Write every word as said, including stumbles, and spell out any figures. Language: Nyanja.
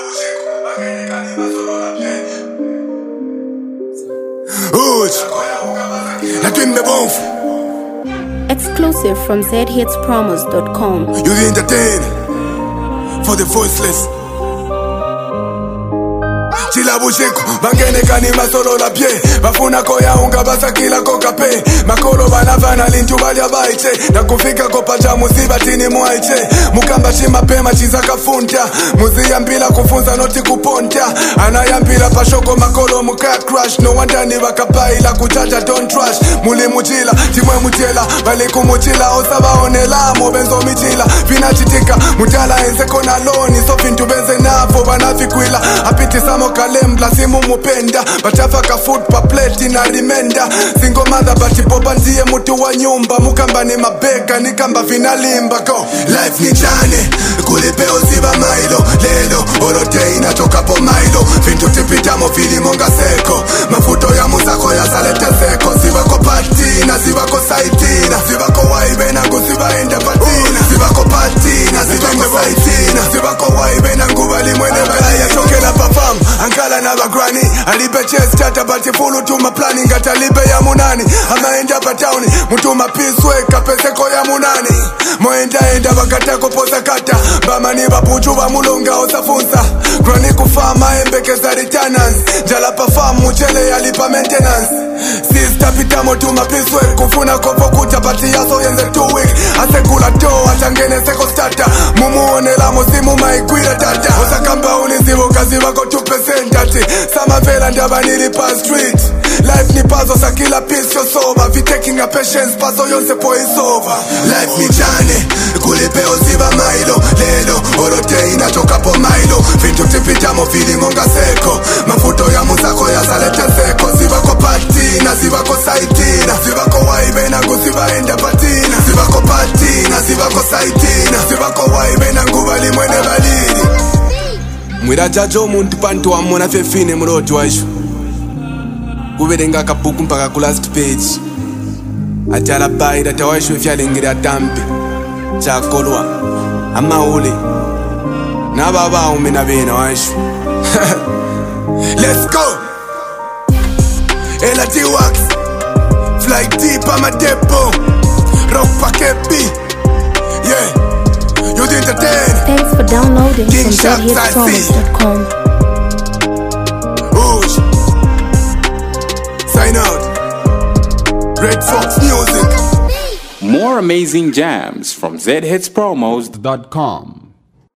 Exclusive from z hits promos dot com. You the entertain for the voiceless. Chila busheko bangene kani masolo la pie bafuna koya unga basakila koka pe makolo banavana lintu bali abaite na kufika kopacha musiba tini mwaite mukamba chima pema chizaka funta muziyambila kufunza noti kuponta anayambila pashoko makolo muka crash no wonder ni bakapaila kuchacha don't trash muli muchila timwe mutela bali kumuchila osabaonela mo benzo michila vinachitika mutala enze kona loni so fintu benze nafo banafikwila apiti samo kalembla simu mupenda batafaka food pa plate na rimenda single mother batipopa ndiye mutu wa nyumba mukamba ni mabeka nikamba vinalimba go life ni chane kulipeo ziba mailo lelo orote inatoka po mailo vintu tipitamo filimonga seko mafuto ya muzako ya salete seko zibako patina zibako saitina zibako waibe na nguziba enda patina zibako patina zibako saitina zibako waibe na ngubali mwene bala ya chokela pafam Ankala na bagrani alipe chest tata bati fulu tuma planning atalipe ya munani amaenda pa town mutuma piswe kapeseko ya munani moenda enda bakatako posa kata bamani bapuchu ba mulunga osafunza grani kufama embekeza returns jala pa farm muchele alipa maintenance sister pitamo tuma piswe kufuna kopo kuta bati yaso yenze two week asekula to atangene seko starter mumuone la musimu maikwira tata osakamba unizibo kazi wako two percent Sama vela ndaba nilipa street Life ni pazo sa kila piece yo soba Vi taking a patience pazo yonse po is over Life ni jane Kulipeo ziba mailo Lelo orote inatoka po mailo Vintu tipitamo filimonga seko Mafuto ya muzako ya salete seko Zibako patina, zibako saitina Zibako waibe na nguziba enda patina Zibako patina, zibako saitina Zibako waibe na ngubali mwene baliri Mwira jajo muntu pantu wa mwana fefine muroti waishu Kuverenga kabuku mpaka ku last page Achala baida tawaishu ifyalingira atampi Chakolwa Amaule Nababa umena bena waishu Let's go L T Wax Fly deep ama depo Rock pakepi Yeah You the entertain. Thanks for downloading from z hits promos dot com. Oosh. Sign out. Red Fox Music. More amazing jams from z hits promos dot com.